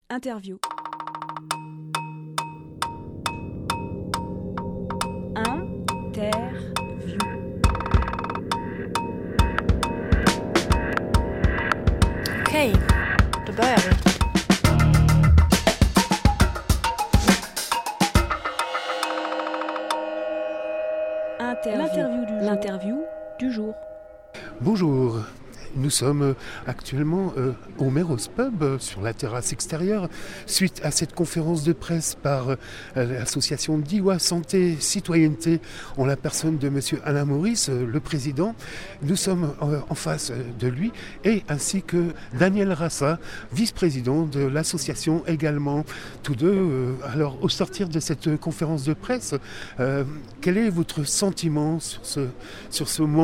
Interview. Interview. Okej, då börjar vi. L'interview du jour. Bonjour, nous sommes actuellement au Merros Pub sur la terrasse extérieure suite à cette conférence de presse par l'association Diois Santé Citoyenneté en la personne de monsieur Alain Maurice, le président. Nous sommes en face de lui et ainsi que Daniel Rassa, vice-président de l'association également. Tous deux, alors au sortir de cette conférence de presse, quel est votre sentiment sur ce moment ?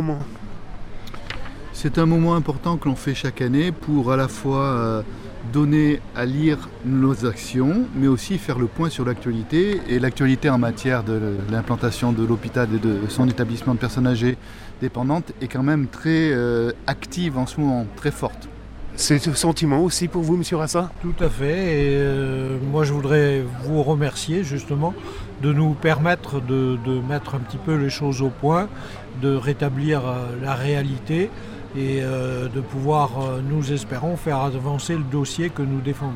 C'est un moment important que l'on fait chaque année pour à la fois donner à lire nos actions, mais aussi faire le point sur l'actualité. Et l'actualité en matière de l'implantation de l'hôpital et de son établissement de personnes âgées dépendantes est quand même très active en ce moment, très forte. C'est ce sentiment aussi pour vous, monsieur Rassa ? Tout à fait. Et moi, je voudrais vous remercier justement de nous permettre de mettre un petit peu les choses au point, de rétablir la réalité et de pouvoir, nous espérons, faire avancer le dossier que nous défendons.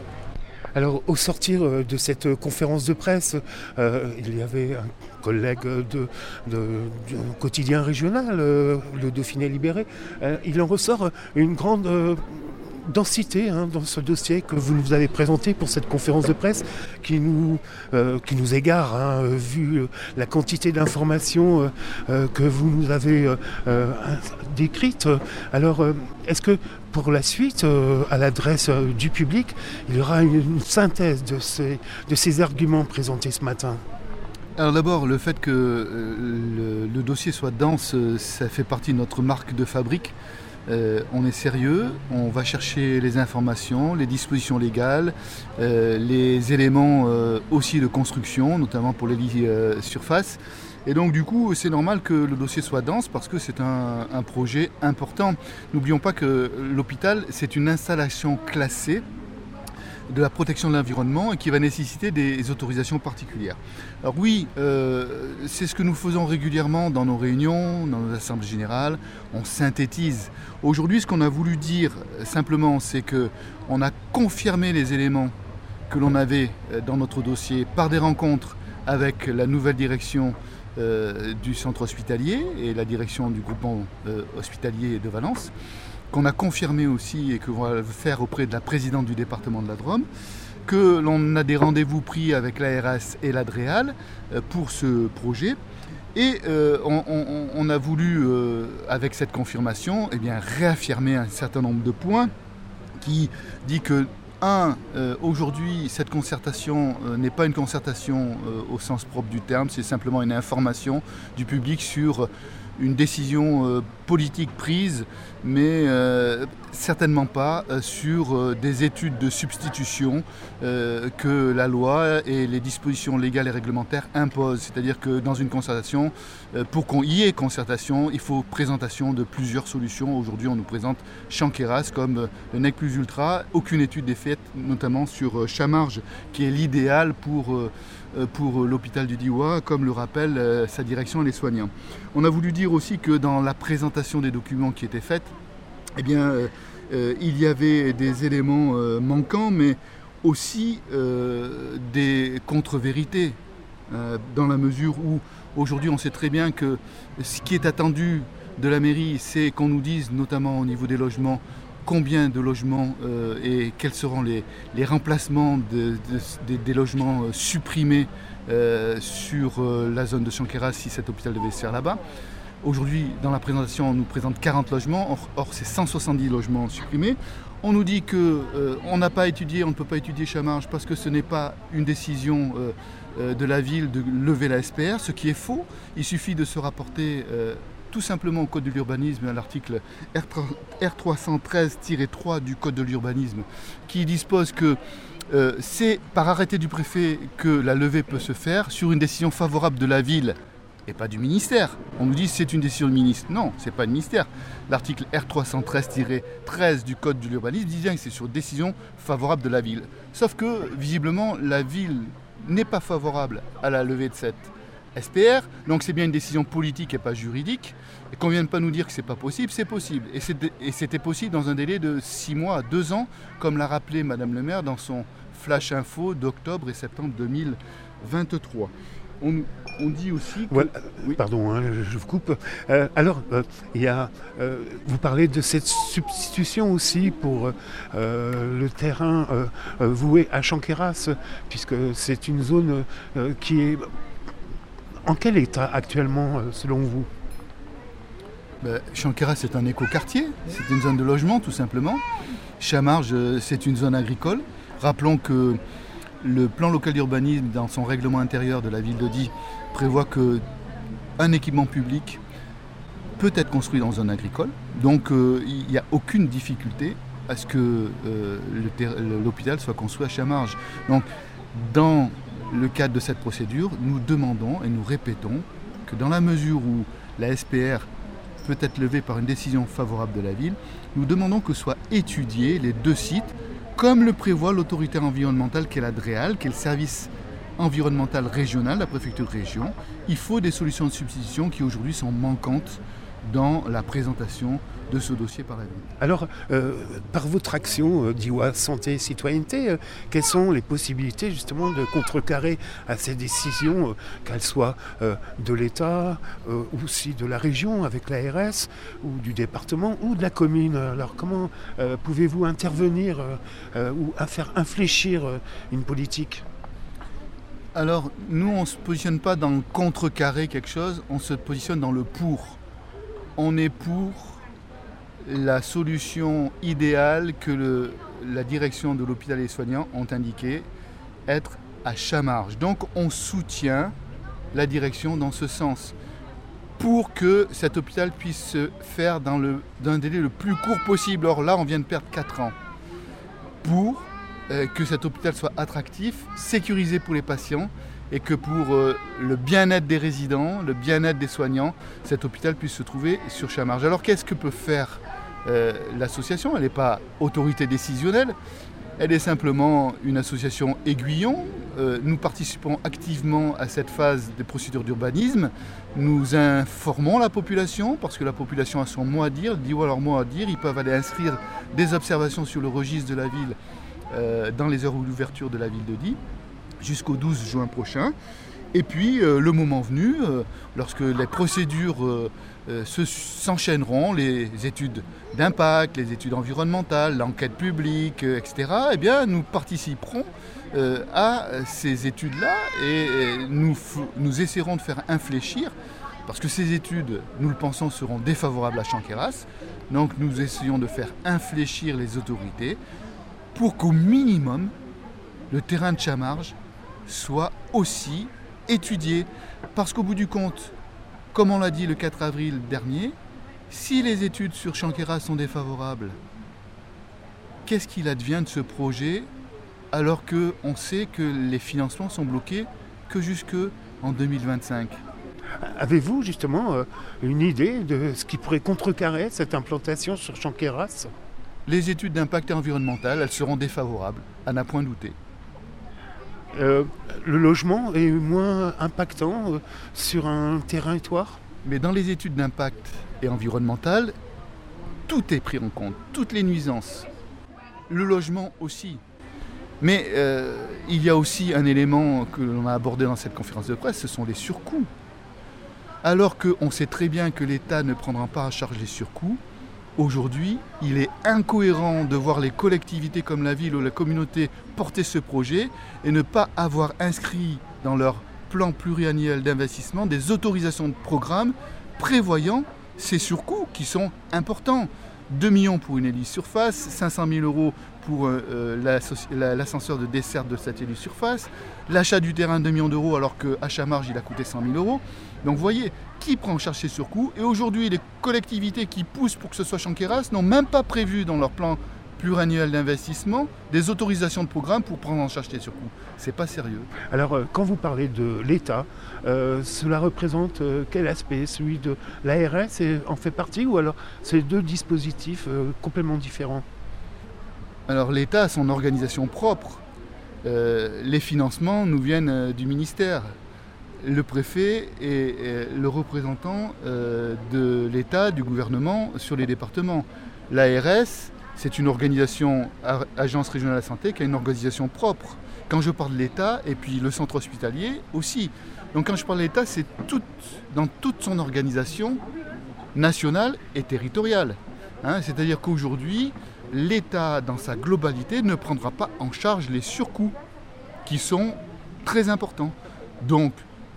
Alors, au sortir de cette conférence de presse, il y avait un collègue du quotidien régional, le Dauphiné Libéré. Il en ressort une grande densité dans ce dossier que vous nous avez présenté pour cette conférence de presse qui nous égare, vu la quantité d'informations que vous nous avez décrites. Alors, est-ce que pour la suite, à l'adresse du public, il y aura une synthèse de ces arguments présentés ce matin ? Alors d'abord, le fait que le dossier soit dense, ça fait partie de notre marque de fabrique. On est sérieux, on va chercher les informations, les dispositions légales, les éléments aussi de construction, notamment pour les lits surface. Et donc du coup, c'est normal que le dossier soit dense parce que c'est un projet important. N'oublions pas que l'hôpital, c'est une installation classée de la protection de l'environnement et qui va nécessiter des autorisations particulières. Alors oui, c'est ce que nous faisons régulièrement dans nos réunions, dans nos assemblées générales, on synthétise. Aujourd'hui, ce qu'on a voulu dire simplement, c'est qu'on a confirmé les éléments que l'on avait dans notre dossier par des rencontres avec la nouvelle direction du centre hospitalier et la direction du groupement hospitalier de Valence, qu'on a confirmé aussi et que l'on va faire auprès de la présidente du département de la Drôme, que l'on a des rendez-vous pris avec l'ARS et l'Adréal pour ce projet. Et on a voulu, avec cette confirmation, réaffirmer un certain nombre de points qui dit que, aujourd'hui, cette concertation n'est pas une concertation au sens propre du terme, c'est simplement une information du public sur une décision politique prise, mais certainement pas sur des études de substitution que la loi et les dispositions légales et réglementaires imposent. C'est-à-dire que dans une concertation, pour qu'il y ait concertation, il faut présentation de plusieurs solutions. Aujourd'hui, on nous présente Chanqueras comme le nec plus ultra. Aucune étude n'est faite, notamment sur Chamarges, qui est l'idéal pour l'hôpital du Diois, comme le rappelle sa direction et les soignants. On a voulu dire aussi que dans la présentation des documents qui étaient faits, il y avait des éléments manquants, mais aussi des contre-vérités, dans la mesure où aujourd'hui on sait très bien que ce qui est attendu de la mairie, c'est qu'on nous dise, notamment au niveau des logements, combien de logements et quels seront les remplacements des logements supprimés sur la zone de Chanqueras si cet hôpital devait se faire là-bas. Aujourd'hui, dans la présentation, on nous présente 40 logements, or c'est 170 logements supprimés. On nous dit qu'on n'a pas étudié, on ne peut pas étudier Chamarges parce que ce n'est pas une décision de la ville de lever la SPR, ce qui est faux. Il suffit de se rapporter tout simplement au Code de l'urbanisme, à l'article R313-3 du Code de l'urbanisme, qui dispose que c'est par arrêté du préfet que la levée peut se faire sur une décision favorable de la ville et pas du ministère. On nous dit que c'est une décision du ministre. Non, c'est pas du ministère. L'article R313-13 du Code de l'urbanisme dit bien que c'est sur décision favorable de la ville. Sauf que, visiblement, la ville n'est pas favorable à la levée de cette SPR, donc c'est bien une décision politique et pas juridique. Et qu'on ne vienne pas nous dire que c'est pas possible, c'est possible. Et c'était possible dans un délai de 6 mois à 2 ans, comme l'a rappelé Madame le maire dans son flash info d'octobre et septembre 2023. On dit aussi que... Voilà, oui. Pardon, je vous coupe. Il y a, vous parlez de cette substitution aussi pour le terrain voué à Chanqueyras, puisque c'est une zone qui est... En quel état actuellement, selon vous ? Chanqueyras, c'est un écoquartier, c'est une zone de logement tout simplement. Chamarges, c'est une zone agricole. Rappelons que le plan local d'urbanisme, dans son règlement intérieur de la ville de Die, prévoit qu'un équipement public peut être construit dans zone agricole. Donc il n'y a aucune difficulté à ce que l'hôpital soit construit à Chamarges. Donc dans le cadre de cette procédure, nous demandons et nous répétons que dans la mesure où la SPR peut être levée par une décision favorable de la ville, nous demandons que soient étudiés les 2 sites comme le prévoit l'autorité environnementale qu'est la DREAL, qui est le service environnemental régional, la préfecture de région. Il faut des solutions de substitution qui aujourd'hui sont manquantes dans la présentation de ce dossier par la ville. Alors, par votre action d'IWA Santé et Citoyenneté, quelles sont les possibilités justement de contrecarrer à ces décisions, qu'elles soient de l'État, ou aussi de la région avec l'ARS, ou du département, ou de la commune ? Alors, comment pouvez-vous intervenir ou faire infléchir une politique ? Alors, nous, on ne se positionne pas dans le contrecarrer quelque chose, on se positionne dans le pour. On est pour la solution idéale que la direction de l'hôpital et les soignants ont indiqué être à Chamarges. Donc on soutient la direction dans ce sens pour que cet hôpital puisse se faire dans un délai le plus court possible. Or là, on vient de perdre 4 ans. Pour que cet hôpital soit attractif, sécurisé pour les patients et que pour le bien-être des résidents, le bien-être des soignants, cet hôpital puisse se trouver sur Chamarges. Alors qu'est-ce que peut faire l'association ? Elle n'est pas autorité décisionnelle, elle est simplement une association aiguillon. Nous participons activement à cette phase des procédures d'urbanisme. Nous informons la population, parce que la population a son mot à dire, dit leur mot à dire. Ils peuvent aller inscrire des observations sur le registre de la ville dans les heures d'ouverture de la ville de Die, jusqu'au 12 juin prochain. Et puis, le moment venu, lorsque les procédures s'enchaîneront, les études d'impact, les études environnementales, l'enquête publique, etc., eh bien, nous participerons à ces études-là et nous essaierons de faire infléchir, parce que ces études, nous le pensons, seront défavorables à Chanqueyras. Donc, nous essayons de faire infléchir les autorités pour qu'au minimum, le terrain de Chamarges soit aussi étudié. Parce qu'au bout du compte, comme on l'a dit le 4 avril dernier, si les études sur Chanqueyras sont défavorables, qu'est-ce qu'il advient de ce projet alors qu'on sait que les financements sont bloqués que jusqu'en 2025 ? Avez-vous justement une idée de ce qui pourrait contrecarrer cette implantation sur Chanqueyras ? Les études d'impact environnemental, elles seront défavorables, à n'en point douter. Le logement est moins impactant sur un territoire ? Mais dans les études d'impact et environnemental, tout est pris en compte, toutes les nuisances. Le logement aussi. Mais il y a aussi un élément que l'on a abordé dans cette conférence de presse, ce sont les surcoûts. Alors qu'on sait très bien que l'État ne prendra pas en charge les surcoûts, aujourd'hui, il est incohérent de voir les collectivités comme la ville ou la communauté porter ce projet et ne pas avoir inscrit dans leur plan pluriannuel d'investissement des autorisations de programme prévoyant ces surcoûts qui sont importants. 2 millions pour une hélice surface, 500 000 euros pour l'ascenseur de desserte de cette hélice surface, l'achat du terrain de 2 millions d'euros alors qu'à Chamarges il a coûté 100 000 euros. Donc vous voyez, qui prend en charge ces surcoûts ? Et aujourd'hui, les collectivités qui poussent pour que ce soit Chanqueyras n'ont même pas prévu dans leur plan pluriannuel d'investissement, des autorisations de programme pour prendre en charge les surcoûts. C'est pas sérieux. Alors, quand vous parlez de l'État, cela représente quel aspect? Celui de l'ARS en fait partie, ou alors c'est deux dispositifs complètement différents? Alors l'État a son organisation propre. Les financements nous viennent du ministère. Le préfet est le représentant de l'État, du gouvernement sur les départements. L'ARS, c'est une organisation, Agence régionale de la santé, qui a une organisation propre. Quand je parle de l'État, et puis le centre hospitalier aussi. Donc quand je parle de l'État, c'est dans toute son organisation nationale et territoriale. C'est-à-dire qu'aujourd'hui, l'État, dans sa globalité, ne prendra pas en charge les surcoûts qui sont très importants. Donc,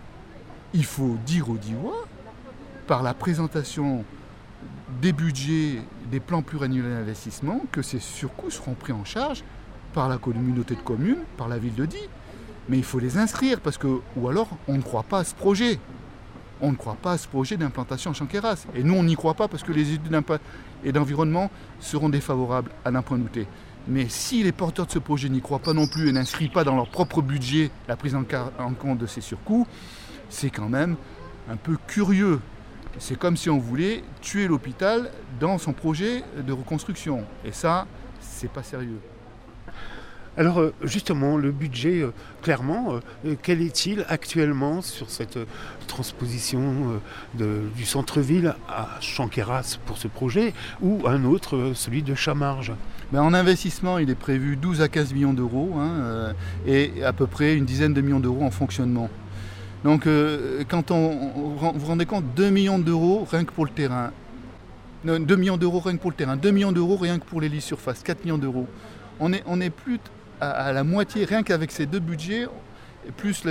il faut dire aux Diois, par la présentation des budgets, des plans pluriannuels d'investissement, que ces surcoûts seront pris en charge par la communauté de communes, par la ville de Die. Mais il faut les inscrire, ou alors on ne croit pas à ce projet. On ne croit pas à ce projet d'implantation à Chanqueyras. Et nous, on n'y croit pas parce que les études d'impact et d'environnement seront défavorables à d'un point douté. Mais si les porteurs de ce projet n'y croient pas non plus et n'inscrivent pas dans leur propre budget la prise en compte de ces surcoûts, c'est quand même un peu curieux. C'est comme si on voulait tuer l'hôpital dans son projet de reconstruction. Et ça, c'est pas sérieux. Alors justement, le budget, clairement, quel est-il actuellement sur cette transposition du centre-ville à Chanqueyras pour ce projet, ou un autre, celui de Chamarges? En investissement, il est prévu 12 à 15 millions d'euros et à peu près une dizaine de millions d'euros en fonctionnement. Donc quand vous vous rendez compte, 2 millions d'euros rien que pour le terrain. 2 millions d'euros rien que pour le terrain, 2 millions d'euros rien que pour les lits surface, 4 millions d'euros. On est plus à la moitié, rien qu'avec ces deux budgets, plus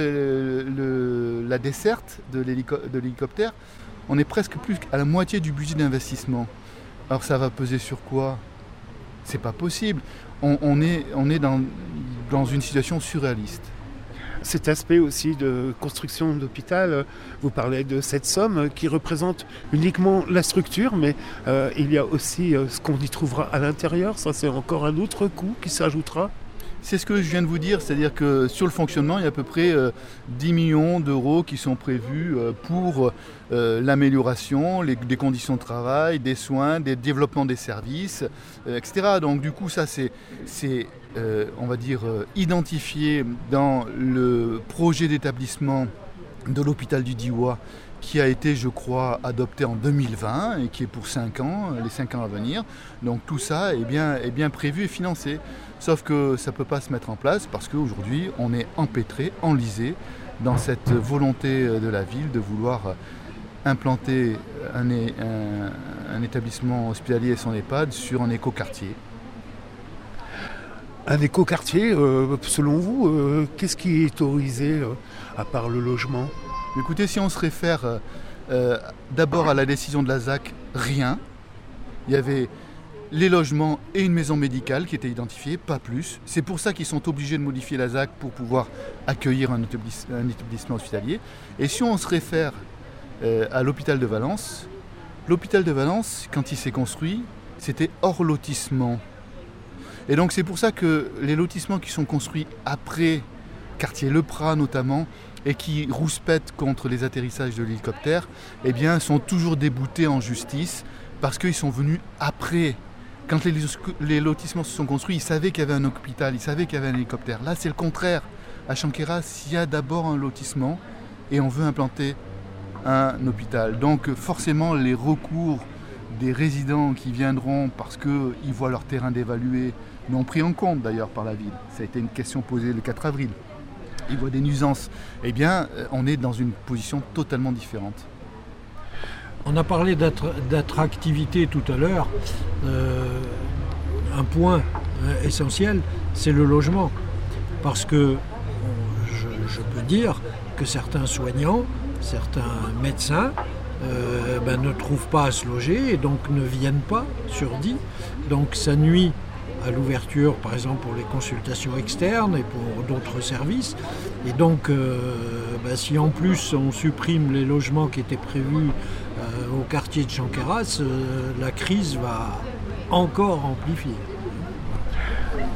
la desserte de l'hélicoptère, on est presque plus à la moitié du budget d'investissement. Alors ça va peser sur quoi? C'est pas possible. On est dans une situation surréaliste. Cet aspect aussi de construction d'hôpital, vous parlez de cette somme qui représente uniquement la structure, mais il y a aussi ce qu'on y trouvera à l'intérieur. Ça, c'est encore un autre coût qui s'ajoutera. C'est ce que je viens de vous dire, c'est-à-dire que sur le fonctionnement, il y a à peu près 10 millions d'euros qui sont prévus pour l'amélioration des conditions de travail, des soins, des développements des services, etc. Donc du coup, ça c'est on va dire, identifié dans le projet d'établissement de l'hôpital du Diois, qui a été, je crois, adopté en 2020 et qui est pour 5 ans, les 5 ans à venir. Donc tout ça est bien prévu et financé. Sauf que ça ne peut pas se mettre en place parce qu'aujourd'hui, on est empêtré, enlisé dans cette volonté de la ville de vouloir implanter un établissement hospitalier et son EHPAD sur un écoquartier. Un écoquartier, selon vous, qu'est-ce qui est autorisé à part le logement? Écoutez, si on se réfère d'abord à la décision de la ZAC, rien. Il y avait les logements et une maison médicale qui étaient identifiés, pas plus. C'est pour ça qu'ils sont obligés de modifier la ZAC pour pouvoir accueillir un établissement hospitalier. Et si on se réfère à l'hôpital de Valence, quand il s'est construit, c'était hors lotissement. Et donc c'est pour ça que les lotissements qui sont construits après, quartier Le Prat notamment, et qui rouspètent contre les atterrissages de l'hélicoptère, eh bien, sont toujours déboutés en justice parce qu'ils sont venus après. Quand les lotissements se sont construits, ils savaient qu'il y avait un hôpital, ils savaient qu'il y avait un hélicoptère. Là, c'est le contraire. À Chanqueyras, il y a d'abord un lotissement et on veut implanter un hôpital. Donc forcément, les recours des résidents qui viendront parce qu'ils voient leur terrain dévalué, non pris en compte d'ailleurs par la ville. Ça a été une question posée le 4 avril. Ils voient des nuisances. Eh bien, on est dans une position totalement différente. On a parlé d'attractivité tout à l'heure. Un point essentiel, c'est le logement. Parce que je peux dire que certains soignants, certains médecins ne trouvent pas à se loger et donc ne viennent pas sur Die. Donc ça nuit à l'ouverture, par exemple pour les consultations externes et pour d'autres services. Et donc, si en plus on supprime les logements qui étaient prévus au quartier de Chanqueyras, la crise va encore amplifier.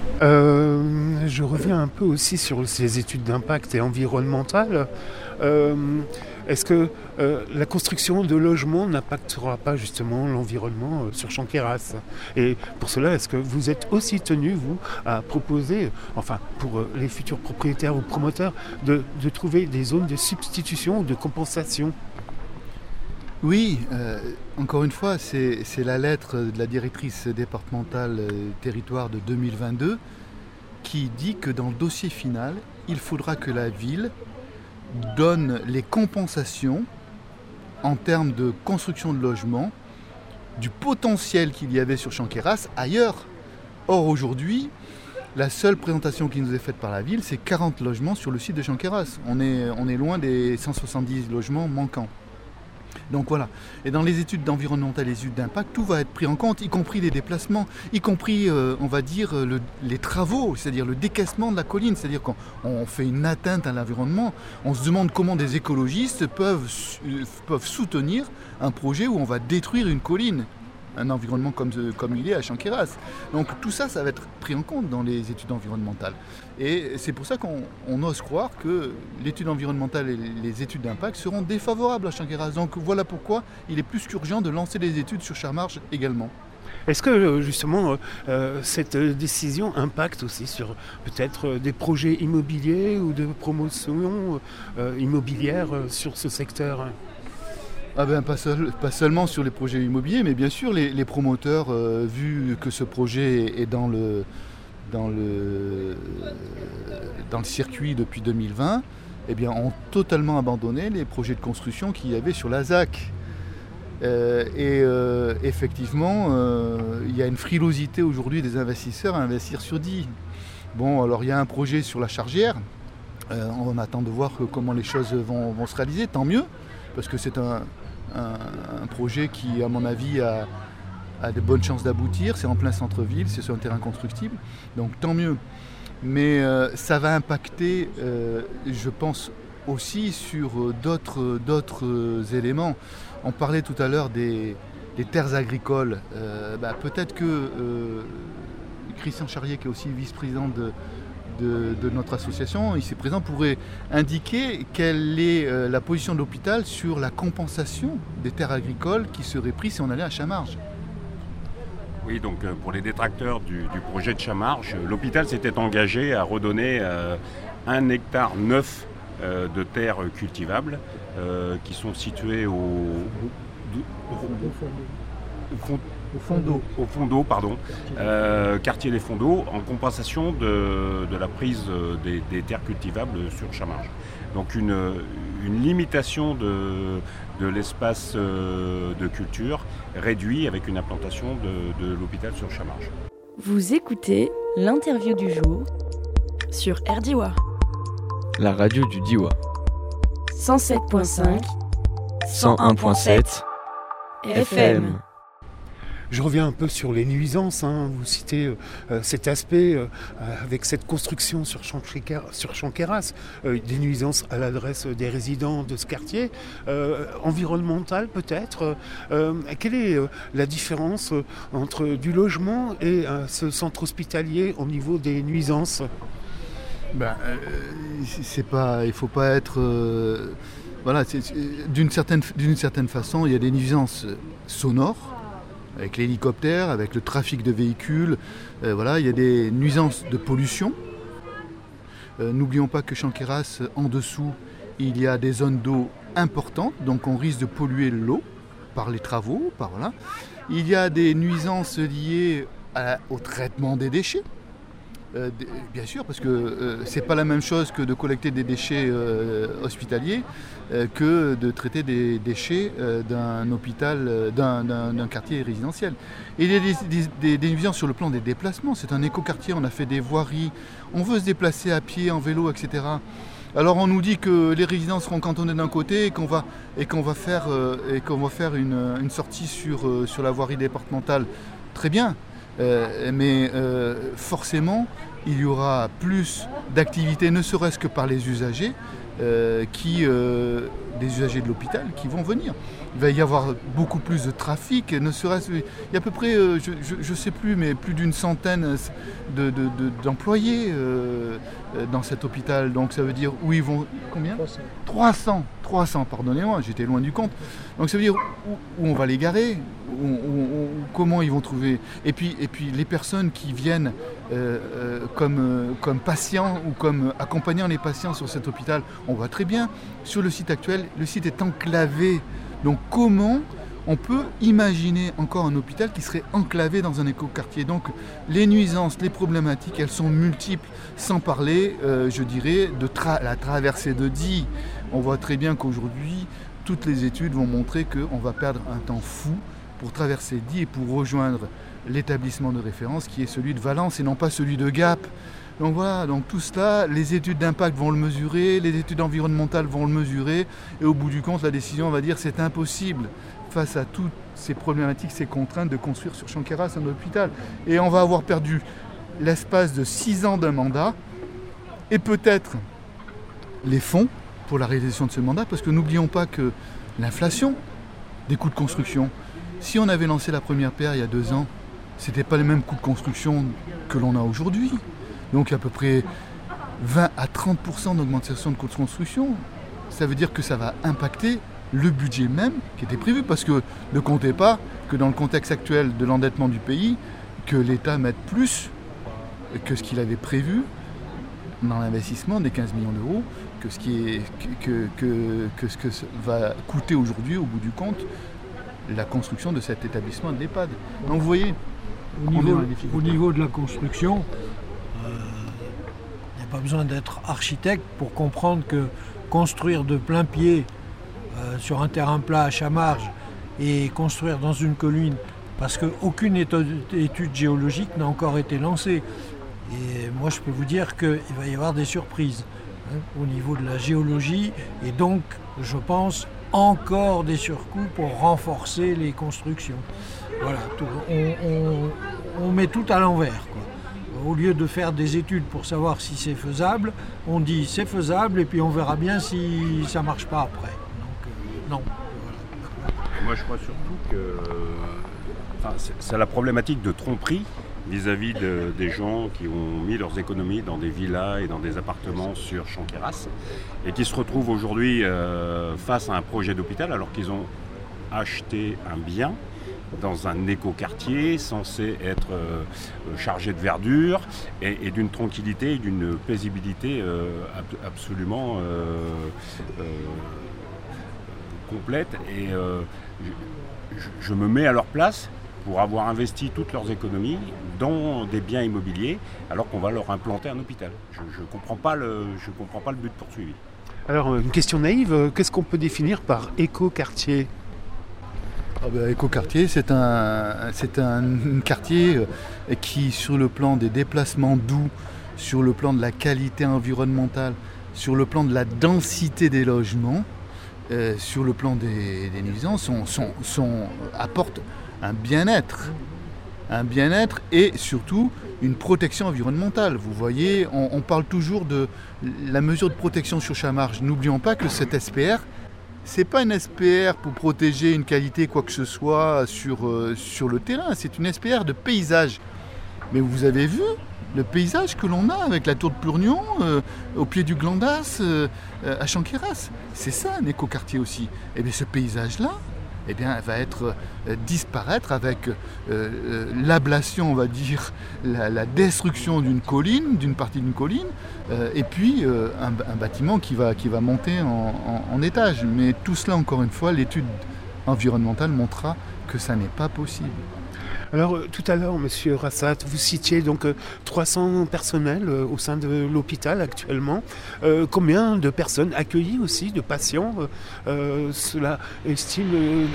Je reviens un peu aussi sur ces études d'impact et environnementales. Est-ce que la construction de logements n'impactera pas justement l'environnement sur Chanqueyras ? Et pour cela, est-ce que vous êtes aussi tenu, vous, à proposer, enfin pour les futurs propriétaires ou promoteurs, de trouver des zones de substitution ou de compensation ? Oui, encore une fois, c'est la lettre de la directrice départementale territoire de 2022 qui dit que dans le dossier final, il faudra que la ville donne les compensations en termes de construction de logements du potentiel qu'il y avait sur Chanqueyras ailleurs. Or aujourd'hui, la seule présentation qui nous est faite par la ville, c'est 40 logements sur le site de Chanqueyras. On est loin des 170 logements manquants. Donc voilà. Et dans les études environnementales et les études d'impact, tout va être pris en compte, y compris les déplacements, y compris, on va dire, les travaux, c'est-à-dire le décaissement de la colline. C'est-à-dire qu'on fait une atteinte à l'environnement, on se demande comment des écologistes peuvent soutenir un projet où on va détruire une colline. Un environnement comme il est à Chanqueyras. Donc tout ça, ça va être pris en compte dans les études environnementales. Et c'est pour ça qu'on ose croire que l'étude environnementale et les études d'impact seront défavorables à Chanqueyras. Donc voilà pourquoi il est plus qu'urgent de lancer les études sur Chamarges également. Est-ce que justement cette décision impacte aussi sur peut-être des projets immobiliers ou de promotion immobilière sur ce secteur ? Pas seulement sur les projets immobiliers, mais bien sûr les promoteurs, vu que ce projet est dans le circuit depuis 2020, eh bien, ont totalement abandonné les projets de construction qu'il y avait sur la ZAC. Effectivement, il y a une frilosité aujourd'hui des investisseurs à investir sur Die. Bon, alors il y a un projet sur la Chargière. On attend de voir comment les choses vont se réaliser, tant mieux, parce que c'est un projet qui, à mon avis, a de bonnes chances d'aboutir. C'est en plein centre-ville, c'est sur un terrain constructible, donc tant mieux. Mais ça va impacter, je pense, aussi sur d'autres éléments. On parlait tout à l'heure des terres agricoles. Peut-être que Christian Charrier, qui est aussi vice-président de notre association, ici présent, pourrait indiquer quelle est la position de l'hôpital sur la compensation des terres agricoles qui seraient prises si on allait à Chamarges. Oui, donc pour les détracteurs du projet de Chamarges, l'hôpital s'était engagé à redonner 1 hectare 9 de terres cultivables qui sont situées au fond d'eau, quartier des fonds d'eau, en compensation de la prise des terres cultivables sur Chamarges. Donc une limitation de l'espace de culture réduit avec une implantation de l'hôpital sur Chamarges. Vous écoutez l'interview du jour Sur RDIWA. La radio du Diois. 107.5 101.7 FM. Je reviens un peu sur les nuisances. Vous citez cet aspect avec cette construction sur Chanqueyras, des nuisances à l'adresse des résidents de ce quartier, environnementales peut-être. Quelle est la différence entre du logement et ce centre hospitalier au niveau des nuisances ? Il ne faut pas être... d'une certaine façon, il y a des nuisances sonores, avec l'hélicoptère, avec le trafic de véhicules. Il y a des nuisances de pollution. N'oublions pas que Chanqueyras, en dessous, il y a des zones d'eau importantes, donc on risque de polluer l'eau par les travaux. Il y a des nuisances liées au traitement des déchets. Bien sûr, parce que c'est pas la même chose que de collecter des déchets hospitaliers que de traiter des déchets d'un hôpital, d'un quartier résidentiel. Et il y a des nuisances sur le plan des déplacements. C'est un écoquartier, on a fait des voiries, on veut se déplacer à pied, en vélo, etc. Alors on nous dit que les résidents seront cantonnés d'un côté et qu'on va faire une sortie sur la voirie départementale. Très bien. Mais forcément, il y aura plus d'activités, ne serait-ce que par les usagers, des usagers de l'hôpital qui vont venir. Il va y avoir beaucoup plus de trafic, ne serait-ce, il y a à peu près, je ne sais plus, mais plus d'une centaine d'employés dans cet hôpital. Donc ça veut dire où ils vont, combien ? 300, pardonnez-moi, j'étais loin du compte. Donc ça veut dire où on va les garer, comment ils vont trouver. Et puis les personnes qui viennent comme patients ou comme accompagnant les patients sur cet hôpital, on voit très bien, sur le site actuel, le site est enclavé. Donc comment on peut imaginer encore un hôpital qui serait enclavé dans un écoquartier ? Donc les nuisances, les problématiques, elles sont multiples, sans parler, je dirais, de la traversée de Die. On voit très bien qu'aujourd'hui, toutes les études vont montrer qu'on va perdre un temps fou pour traverser Die et pour rejoindre l'établissement de référence qui est celui de Valence et non pas celui de Gap. Donc voilà, donc tout cela, les études d'impact vont le mesurer, les études environnementales vont le mesurer, et au bout du compte, la décision va dire c'est impossible face à toutes ces problématiques, ces contraintes de construire sur Chanqueyras un hôpital. Et on va avoir perdu l'espace de 6 ans d'un mandat, et peut-être les fonds pour la réalisation de ce mandat, parce que n'oublions pas que l'inflation des coûts de construction, si on avait lancé la première pierre il y a 2 ans, ce n'était pas les mêmes coûts de construction que l'on a aujourd'hui. Donc à peu près 20 à 30% d'augmentation de coûts de construction. Ça veut dire que ça va impacter le budget même qui était prévu, parce que ne comptez pas que dans le contexte actuel de l'endettement du pays, que l'État mette plus que ce qu'il avait prévu dans l'investissement des 15 millions d'euros, que ce que va coûter aujourd'hui au bout du compte la construction de cet établissement de l'EHPAD. Donc vous voyez, au niveau de la construction, il n'y a pas besoin d'être architecte pour comprendre que construire de plein pied sur un terrain plat à Chamarges et construire dans une colline, parce qu'aucune étude géologique n'a encore été lancée. Et moi je peux vous dire qu'il va y avoir des surprises au niveau de la géologie, et donc je pense encore des surcoûts pour renforcer les constructions. Voilà, on met tout à l'envers, quoi. Au lieu de faire des études pour savoir si c'est faisable, on dit c'est faisable et puis on verra bien si ça ne marche pas après. Donc non. Voilà. Moi je crois surtout que c'est la problématique de tromperie vis-à-vis des gens qui ont mis leurs économies dans des villas et dans des appartements sur Chanqueyras et qui se retrouvent aujourd'hui face à un projet d'hôpital alors qu'ils ont acheté un bien dans un écoquartier censé être chargé de verdure et d'une tranquillité et d'une paisibilité absolument complète. Et je me mets à leur place pour avoir investi toutes leurs économies dans des biens immobiliers alors qu'on va leur implanter un hôpital. Je ne comprends pas le but poursuivi. Alors, une question naïve, qu'est-ce qu'on peut définir par écoquartier ? Écoquartier, c'est un quartier qui, sur le plan des déplacements doux, sur le plan de la qualité environnementale, sur le plan de la densité des logements, sur le plan des nuisances, apporte un bien-être et surtout une protection environnementale. Vous voyez, on parle toujours de la mesure de protection sur Chamarges. N'oublions pas que cette SPR, c'est pas une SPR pour protéger une qualité quoi que ce soit sur le terrain, c'est une SPR de paysage. Mais vous avez vu le paysage que l'on a avec la tour de Plurnion au pied du Glandas à Chanqueyras. C'est ça un écoquartier aussi. Et bien ce paysage-là, va disparaître avec l'ablation, on va dire, la destruction d'une colline, d'une partie d'une colline, et puis un bâtiment qui va monter en étage. Mais tout cela, encore une fois, l'étude environnementale montrera que ça n'est pas possible. Alors tout à l'heure, Monsieur Rassat, vous citiez donc 300 personnels au sein de l'hôpital actuellement. Combien de personnes accueillies aussi, de patients cela estime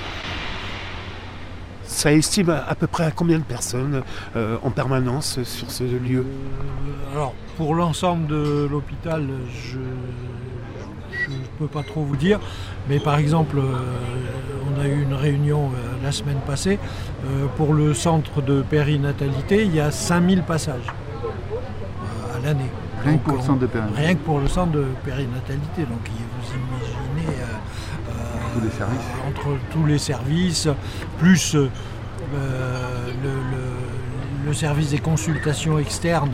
Ça estime à peu près à combien de personnes en permanence sur ce lieu ? Alors pour l'ensemble de l'hôpital, je ne peux pas trop vous dire, mais par exemple, on a eu une réunion la semaine passée. Pour le centre de périnatalité, il y a 5000 passages. l'année. Rien que pour le centre de périnatalité. Rien que pour le centre de périnatalité. Donc vous imaginez tous les services. Entre tous les services, plus le service des consultations externes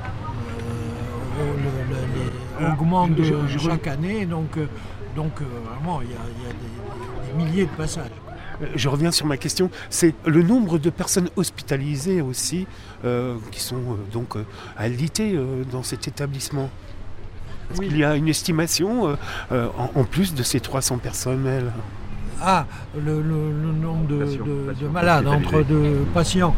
augmente chaque année. Donc vraiment, il y a des milliers de passages. Je reviens sur ma question, c'est le nombre de personnes hospitalisées aussi qui sont donc alitées dans cet établissement. Est-ce qu'il y a une estimation en plus de ces 300 personnels? Ah, le nombre de malades, entre de patients.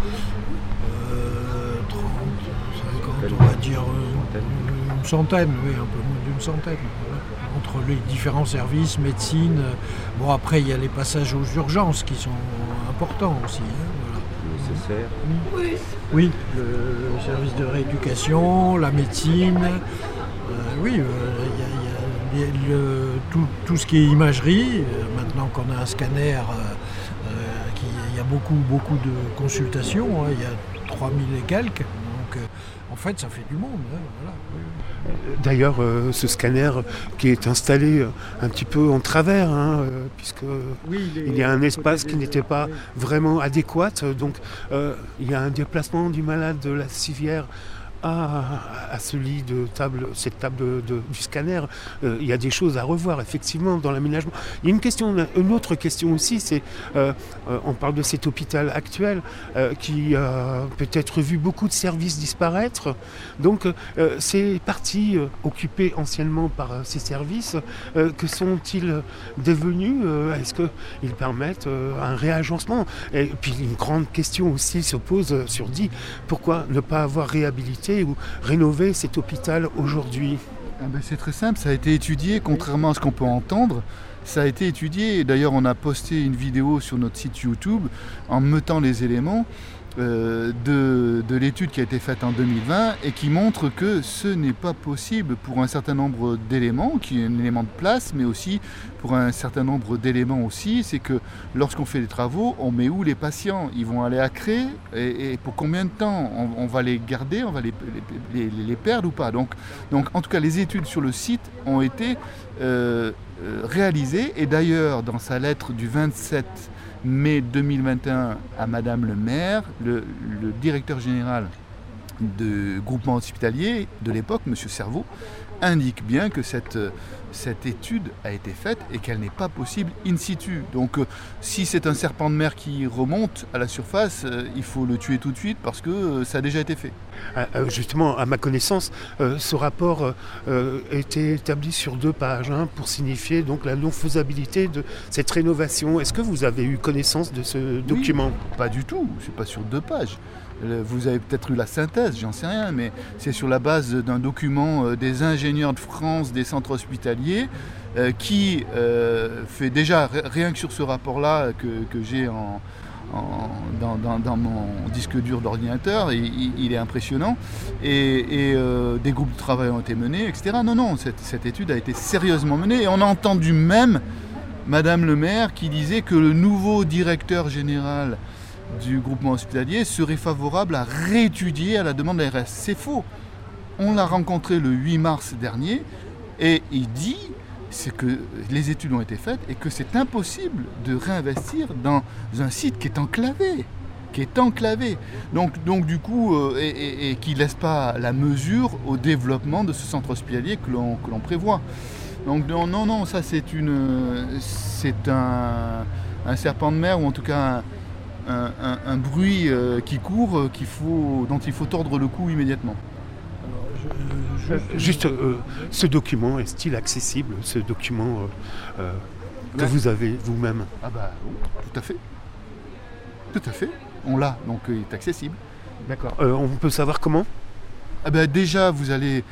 30, 50, on va dire une centaine, oui, un peu moins d'une centaine. Voilà. Entre les différents services, médecine. Bon, après, il y a les passages aux urgences qui sont importants aussi. Voilà. Oui, le service de rééducation, la médecine. Il y a tout ce qui est imagerie. Maintenant qu'on a un scanner, il y a beaucoup de consultations. Il y a 3000 et quelques. Donc, en fait, ça fait du monde. Voilà. D'ailleurs, ce scanner qui est installé un petit peu en travers, puisque il y a un espace qui n'était pas vraiment adéquat. Donc, il y a un déplacement du malade de la civière à ce lit de table, cette table du scanner. Il y a des choses à revoir effectivement dans l'aménagement. Il y a une autre question aussi, c'est on parle de cet hôpital actuel qui a peut-être vu beaucoup de services disparaître. Donc ces parties occupées anciennement par ces services, que sont-ils devenus? Est-ce qu'ils permettent un réagencement? Et puis une grande question aussi se pose sur pourquoi ne pas avoir réhabilité ou rénover cet hôpital aujourd'hui? C'est très simple, ça a été étudié, contrairement à ce qu'on peut entendre. Ça a été étudié, d'ailleurs on a posté une vidéo sur notre site YouTube en mettant les éléments de l'étude qui a été faite en 2020 et qui montre que ce n'est pas possible pour un certain nombre d'éléments, qui est un élément de place, mais aussi pour un certain nombre d'éléments aussi, c'est que lorsqu'on fait des travaux, on met où les patients? Ils vont aller à Cré et pour combien de temps? On va les garder, on va les perdre ou pas? Donc en tout cas les études sur le site ont été réalisées, et d'ailleurs dans sa lettre du 27 mai 2021 à Madame le maire, le directeur général de groupement hospitalier de l'époque, M. Cerveau, indique bien que cette étude a été faite et qu'elle n'est pas possible in situ. Donc si c'est un serpent de mer qui remonte à la surface, il faut le tuer tout de suite parce que ça a déjà été fait. Justement, à ma connaissance, ce rapport a été établi sur 2 pages pour signifier donc la non-faisabilité de cette rénovation. Est-ce que vous avez eu connaissance de ce document? Pas du tout, c'est pas sur 2 pages. Vous avez peut-être eu la synthèse, j'en sais rien, mais c'est sur la base d'un document des ingénieurs de France des centres hospitaliers qui fait déjà, rien que sur ce rapport-là que j'ai dans mon disque dur d'ordinateur, il est impressionnant, et des groupes de travail ont été menés, etc. Non, cette étude a été sérieusement menée, et on a entendu même Madame le maire qui disait que le nouveau directeur général du groupement hospitalier serait favorable à réétudier à la demande de l'ARS. C'est faux. On l'a rencontré le 8 mars dernier et il dit que les études ont été faites et que c'est impossible de réinvestir dans un site qui est enclavé. Donc du coup, et qui ne laisse pas la mesure au développement de ce centre hospitalier que l'on prévoit. Donc non, ça c'est un serpent de mer, ou en tout cas un bruit qui court, dont il faut tordre le cou immédiatement. Juste, ce document, est-il accessible, ce document que vous avez vous-même? Tout à fait. On l'a, donc il est accessible. D'accord. On peut savoir comment? Déjà, vous allez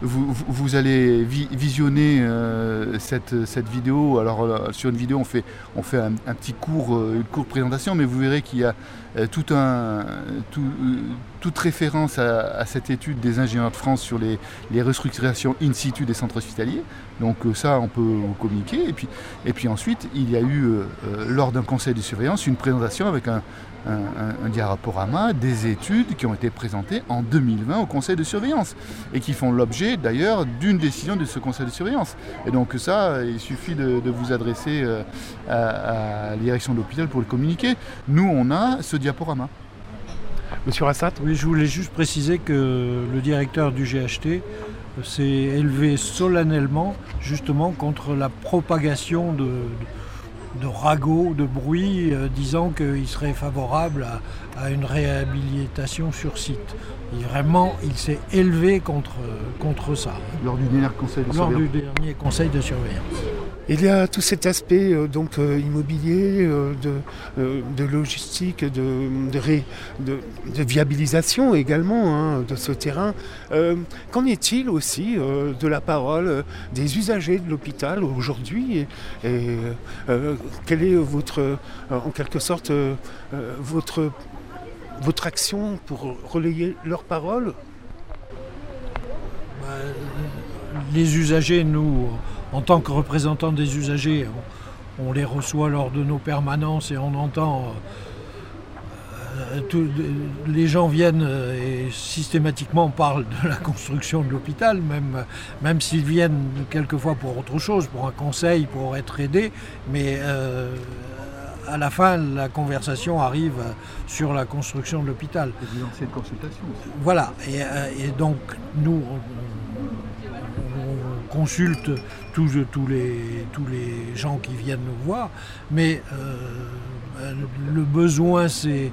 visionner cette vidéo. Alors sur une vidéo, on fait une courte présentation, mais vous verrez qu'il y a toute toute référence à cette étude des ingénieurs de France sur les restructurations in situ des centres hospitaliers. Donc ça, on peut communiquer. Et puis ensuite, il y a eu, lors d'un conseil de surveillance, une présentation avec un diaporama des études qui ont été présentées en 2020 au conseil de surveillance et qui font l'objet d'ailleurs d'une décision de ce conseil de surveillance. Et donc ça, il suffit de vous adresser à la direction de l'hôpital pour le communiquer. Nous, on a ce diaporama. Monsieur Rassat ? Oui, je voulais juste préciser que le directeur du GHT s'est élevé solennellement justement contre la propagation de ragots, de bruit, disant qu'il serait favorable à une réhabilitation sur site. Et vraiment, il s'est élevé contre ça. Lors du dernier conseil de surveillance. Il y a tout cet aspect immobilier, de logistique, de viabilisation également de ce terrain. Qu'en est-il aussi de la parole des usagers de l'hôpital aujourd'hui et quelle est en quelque sorte votre action pour relayer leurs paroles ? Les usagers, nous, en tant que représentants des usagers, on les reçoit lors de nos permanences et on entend les gens viennent et systématiquement parlent de la construction de l'hôpital, même s'ils viennent quelquefois pour autre chose, pour un conseil, pour être aidés, mais à la fin, la conversation arrive sur la construction de l'hôpital. Et vous lancez une consultation aussi. Voilà, et donc nous, on consulte tous les gens qui viennent nous voir, mais le besoin, c'est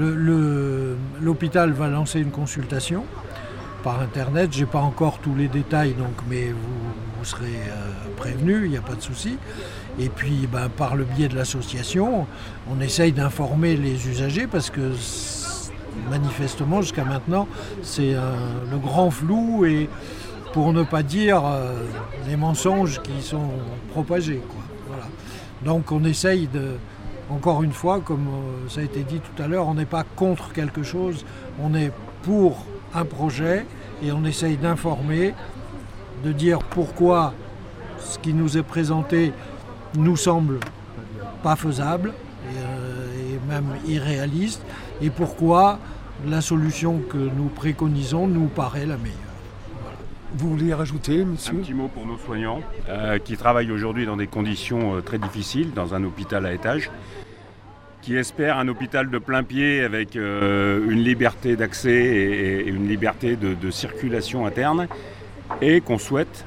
l'hôpital va lancer une consultation par Internet. Je n'ai pas encore tous les détails, mais vous serez prévenus, il n'y a pas de souci. Et puis, par le biais de l'association, on essaye d'informer les usagers parce que manifestement, jusqu'à maintenant, c'est le grand flou et pour ne pas dire les mensonges qui sont propagés, quoi. Voilà. Donc on essaye encore une fois, comme ça a été dit tout à l'heure, on n'est pas contre quelque chose, on est pour un projet et on essaye d'informer, de dire pourquoi ce qui nous est présenté nous semble pas faisable et même irréaliste et pourquoi la solution que nous préconisons nous paraît la meilleure. Vous voulez rajouter, monsieur ? Un petit mot pour nos soignants qui travaillent aujourd'hui dans des conditions très difficiles, dans un hôpital à étage, qui espèrent un hôpital de plein pied avec une liberté d'accès et une liberté de circulation interne, et qu'on souhaite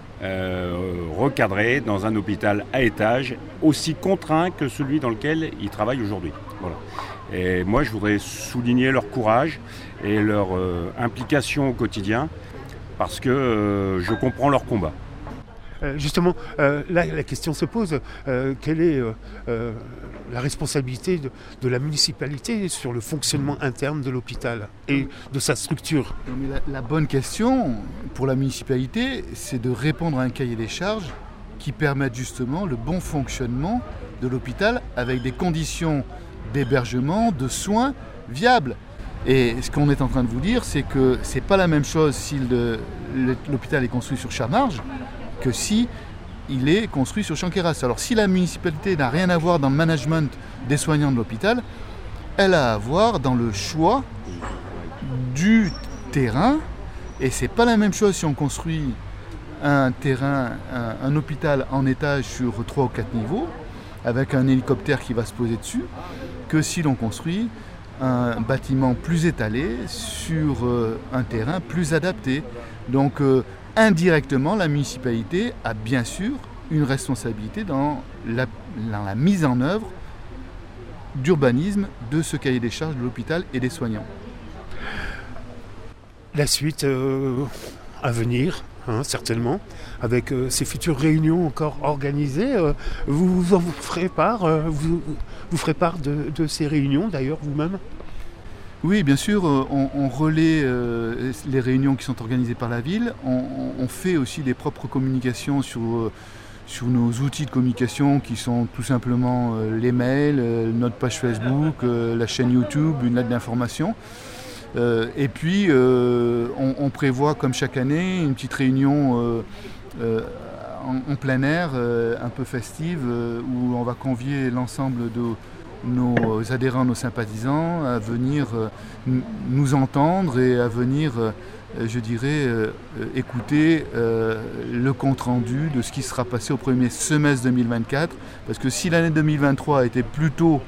recadrer dans un hôpital à étage aussi contraint que celui dans lequel ils travaillent aujourd'hui. Voilà. Et moi, je voudrais souligner leur courage et leur implication au quotidien, parce que je comprends leur combat. Justement, là, la question se pose, quelle est la responsabilité de la municipalité sur le fonctionnement interne de l'hôpital et de sa structure ? Non, mais la bonne question pour la municipalité, c'est de répondre à un cahier des charges qui permette justement le bon fonctionnement de l'hôpital avec des conditions d'hébergement, de soins viables. Et ce qu'on est en train de vous dire, c'est que ce n'est pas la même chose si l'hôpital est construit sur Chamarges que si il est construit sur Champ-Queyras. Alors si la municipalité n'a rien à voir dans le management des soignants de l'hôpital, elle a à voir dans le choix du terrain. Et ce n'est pas la même chose si on construit un hôpital en étage sur 3 ou 4 niveaux, avec un hélicoptère qui va se poser dessus, que si l'on construit un bâtiment plus étalé sur un terrain plus adapté. Donc indirectement, la municipalité a bien sûr une responsabilité dans la mise en œuvre d'urbanisme de ce cahier des charges de l'hôpital et des soignants. La suite à venir, certainement, avec ces futures réunions encore organisées, vous ferez part, vous ferez part de ces réunions d'ailleurs vous-même ? Oui, bien sûr, on relaie les réunions qui sont organisées par la ville. On fait aussi des propres communications sur nos outils de communication qui sont tout simplement les mails, notre page Facebook, la chaîne YouTube, une lettre d'information. Et puis, on prévoit, comme chaque année, une petite réunion en plein air, un peu festive, où on va convier l'ensemble de nos adhérents, nos sympathisants, à venir nous entendre et à venir, écouter le compte-rendu de ce qui sera passé au premier semestre 2024. Parce que si l'année 2023 a été plutôt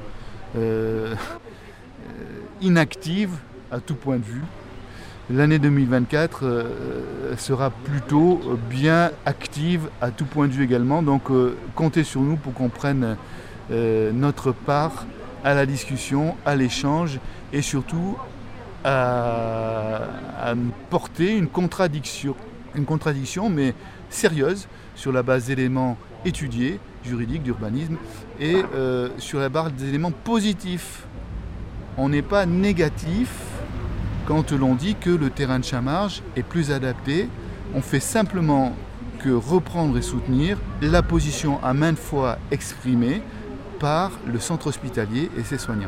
inactive à tout point de vue, l'année 2024 sera plutôt bien active à tout point de vue également. Donc comptez sur nous pour qu'on prenne notre part à la discussion, à l'échange et surtout à porter une contradiction mais sérieuse sur la base d'éléments étudiés, juridiques, d'urbanisme et sur la base d'éléments positifs. On n'est pas négatif quand l'on dit que le terrain de Chamarges est plus adapté. On fait simplement que reprendre et soutenir la position à maintes fois exprimée par le centre hospitalier et ses soignants.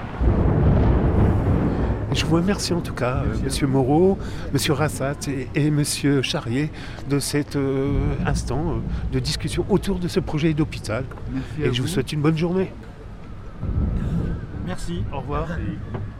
Je vous remercie en tout cas, Monsieur Moreau, Monsieur Rassat et Monsieur Charrier de cet instant de discussion autour de ce projet d'hôpital. Merci et je vous souhaite une bonne journée. Merci. Au revoir. Merci.